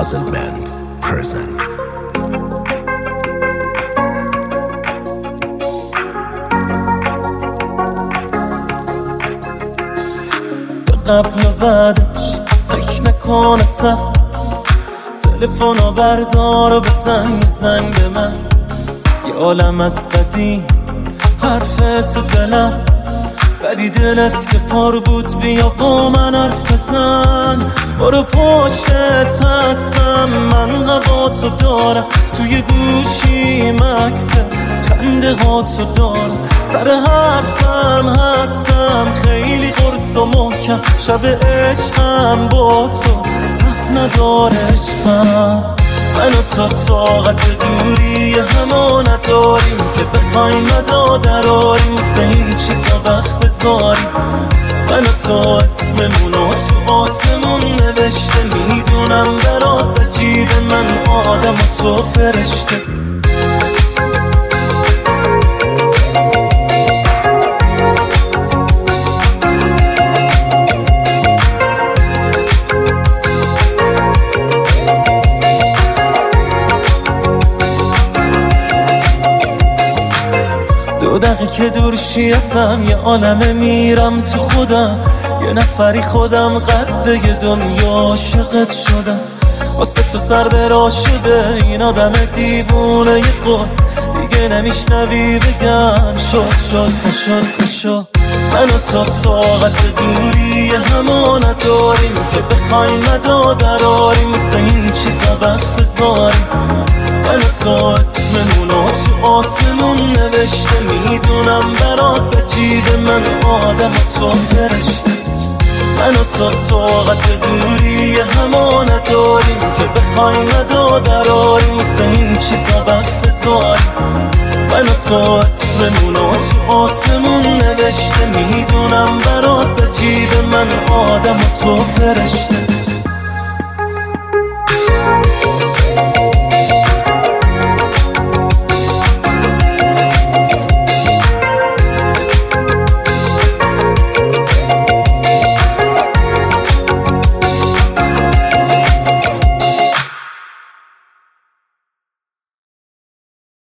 Puzzle Band presents. قبل و بعدش فکر نکن اصلا، تلفنو بردار و بزن یه زنگ به من. یه عالم از قدیم حرف تو دلم، ولی دلت که پر بود بیا با من حرف بزن. برو پشتت هستم، من هوا تو دارم، توی گوشی مکسه خنده ها تو دارم، سر حرفم هستم خیلی قرص و محکم. شب عشقم با تو ته نداره عشقم. من و تو طاقت دوری همه نداریم که بخوایم مدا دراریم، واسه این چیزا وقت بذاریم. من و تو اسممونو تو آسمون نوشته، میدونم برات عجیبه، من آدم و تو فرشته. دو دقیقه که دورشی ازم یه عالمه میرم تو خودم، یه نفری خودم قده یه دنیا عاشقت شدم. واسه تو سر برا شده این آدم دیوونه یه قول، دیگه نمیشنوی بگم شد نشد. من و تو طاقت دوری همه نداریم که بخوایم مدا دراریم، واسه این چیزا وقت بذاریم. من و تو اسممونو تو آسمون نوشته، میدونم برات عجیبه، من آدم و تو فرشته. من و تو طاقت دوری همه نداریم که بخوایم مدا دراریم، واسه این چیزا وقت بذاریم. من و تو اسممونو تو آسمون نوشته، میدونم برات عجیبه، من آدم و تو فرشته.